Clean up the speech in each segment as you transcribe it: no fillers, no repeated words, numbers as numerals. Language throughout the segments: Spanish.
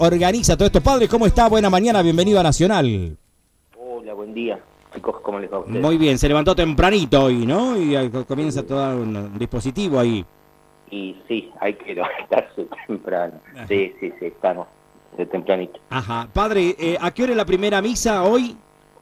organiza todo esto. Padre, ¿cómo está? Buena mañana, bienvenido a Nacional. Hola, buen día. Chicos, ¿cómo les va a ustedes? Muy bien, se levantó tempranito hoy, ¿no? Y ahí comienza todo un dispositivo ahí. Y sí, hay que levantarse temprano. Ajá. Sí, estamos de tempranito. Ajá. Padre, ¿a qué hora es la primera misa hoy?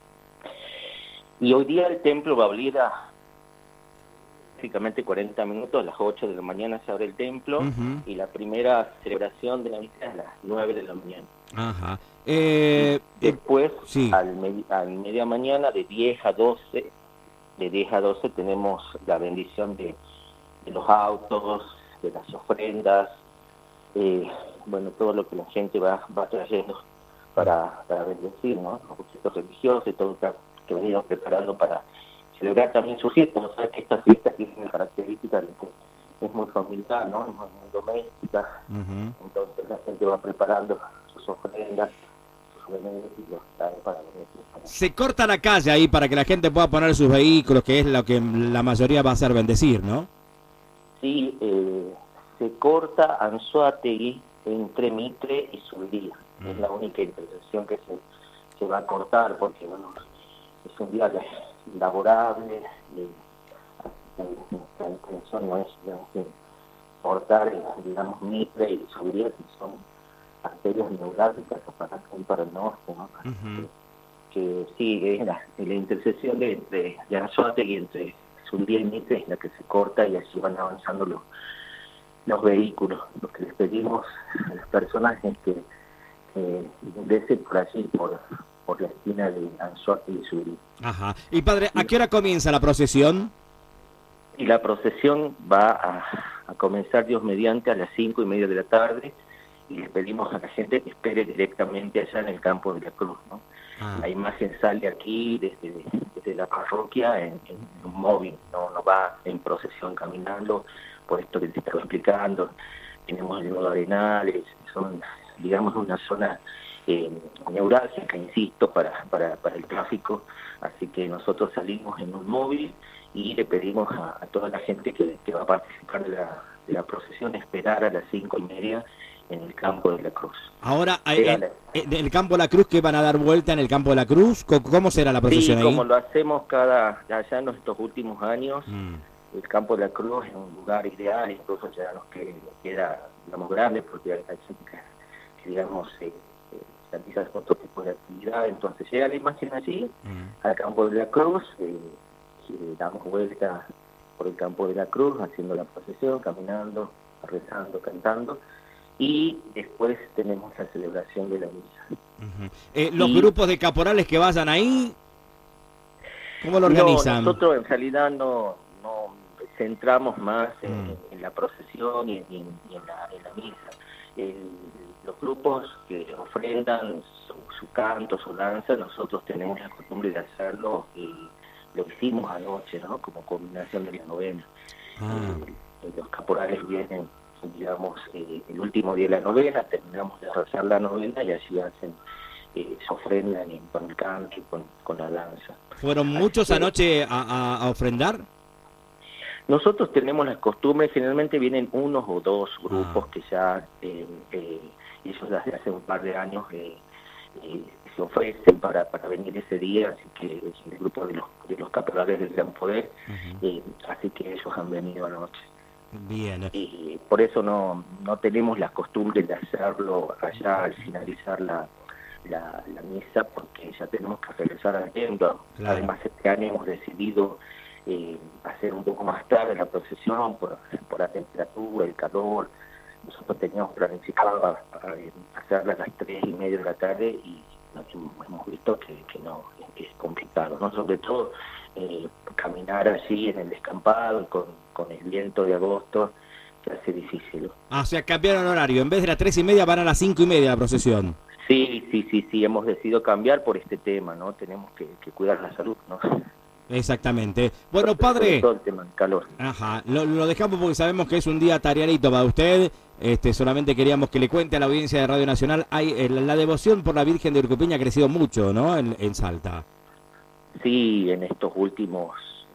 Y hoy día el templo va a abrir básicamente 40 minutos, a las 8 de la mañana se abre el templo, y la primera celebración de la misa es a las 9 de la mañana. Ajá. Después, sí. al media mañana, de 10 a 12, tenemos la bendición de los autos, de las ofrendas, bueno, todo lo que la gente va trayendo para bendecir, ¿no? Los objetos religiosos y todo que venimos preparando para celebrar también su fiesta. No sabes que esta fiesta tiene una característica de que es muy familiar, ¿no? Es muy doméstica. Entonces la gente va preparando sus ofrendas, sus beneficios y los trae para bendecir. Se corta la calle ahí para que la gente pueda poner sus vehículos, que es lo que la mayoría va a hacer bendecir, ¿no? Sí, se corta Anzoátegui entre Mitre y Zubiría. Es la única intersección que se va a cortar porque, bueno, es un día laborable. La intención no es cortar, digamos, Mitre y Zubiría, que son arterias neurálgicas para acá y para el norte, ¿no? Que sí, es la intersección de Anzoátegui entre Zubiría y Mitre es la que se corta y así van avanzando los vehículos. Lo que les pedimos a las personas es que ingresen por allí, por la esquina de Anzoátegui y Zubiría. Ajá. Y padre, ¿a qué hora comienza la procesión? Y la procesión va a comenzar, Dios mediante, a las 5:30 de la tarde, y les pedimos a la gente que espere directamente allá en el campo de la Cruz, ¿no? La imagen sale aquí desde la parroquia en un móvil, no va en procesión caminando, por esto que te estaba explicando. Tenemos el Nudo Arenales, son, digamos, una zona neurálgica, insisto, para el tráfico, así que nosotros salimos en un móvil y le pedimos a toda la gente que va a participar de la procesión esperar a las 5:30 en el campo de la Cruz. Ahora, en el campo de la Cruz, ¿que van a dar vuelta en el campo de la Cruz? ¿Cómo será la procesión ahí? Sí, como lo hacemos allá en estos últimos años, el campo de la Cruz es un lugar ideal, incluso ya nos queda, digamos, grande, porque hay gente que digamos, realiza otro tipo de actividad, entonces llega la imagen allí, al campo de la Cruz, damos vuelta por el campo de la Cruz, haciendo la procesión, caminando, rezando, cantando, y después tenemos la celebración de la misa. ¿Los grupos de caporales que vayan ahí, cómo lo organizan? No, nosotros en realidad no centramos más en la procesión y en la misa. Los grupos que ofrendan su canto, su danza, nosotros tenemos la costumbre de hacerlo, y lo hicimos anoche, ¿no? Como combinación de la novena. Los caporales vienen, digamos, el último día de la novena, terminamos de rezar la novena y allí hacen, se ofrendan con el canto y con la danza. ¿Fueron muchos anoche a ofrendar? Nosotros tenemos las costumbres, generalmente vienen unos o dos grupos que ya, ellos desde hace un par de años se ofrecen para venir ese día, así que es el grupo de los caporales del Gran Poder, así que ellos han venido anoche. Bien. Y por eso no tenemos la costumbre de hacerlo allá al finalizar la misa, porque ya tenemos que regresar al templo. Claro. Además, este año hemos decidido hacer un poco más tarde la procesión por la temperatura, el calor. Nosotros teníamos planificado hacerla a las 3:30 de la tarde y hemos visto que no, que es complicado, ¿no? Sobre todo caminar allí en el descampado con el viento de agosto, que hace difícil. O sea, cambiaron horario, en vez de las 3:30 van a las 5:30 la procesión. Sí, hemos decidido cambiar por este tema, ¿no? Tenemos que cuidar la salud, ¿no? Exactamente. Bueno, padre, todo el tema del calor. Ajá, lo dejamos porque sabemos que es un día tareadito para usted. Solamente queríamos que le cuente a la audiencia de Radio Nacional, la devoción por la Virgen de Urcupiña ha crecido mucho, ¿no? En Salta. Sí, en estos últimos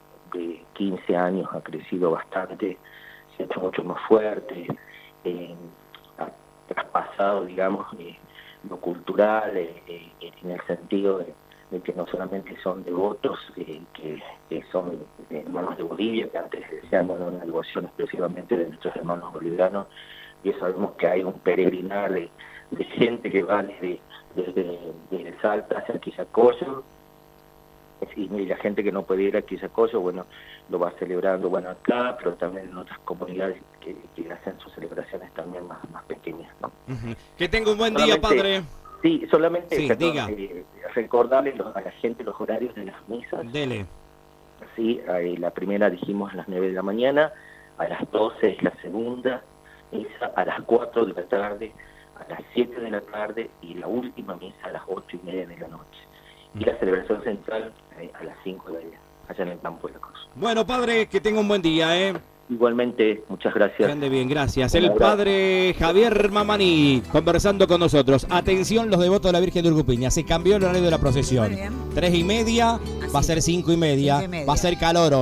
15 años ha crecido bastante, se ha hecho mucho más fuerte, ha traspasado, digamos, lo cultural, en el sentido de que no solamente son devotos que son hermanos de Bolivia, que antes decían, bueno, una devoción exclusivamente de nuestros hermanos bolivianos, y sabemos que hay un peregrinar de gente que va desde Salta hacia Quillacollo, y la gente que no puede ir a Quillacollo, bueno, lo va celebrando, bueno, acá, pero también en otras comunidades que hacen sus celebraciones también más pequeñas, ¿no? Que tenga un buen día, padre. Sí, solamente sí, perdón, recordarle a la gente los horarios de las misas. Dele. Sí, la primera dijimos a las 9 de la mañana, a las 12 es la segunda misa, a las 4 de la tarde, a las 7 de la tarde y la última misa a las 8:30 de la noche. Y la celebración central a las 5 de la tarde, allá en el campo de la Cruz. Bueno, padre, que tenga un buen día, Igualmente, muchas gracias. Que ande bien, gracias. El padre Javier Mamani conversando con nosotros. Atención, los devotos de la Virgen de Urcupiña. Se cambió el horario de la procesión. 3:30, va a ser 5:30, va a ser calor.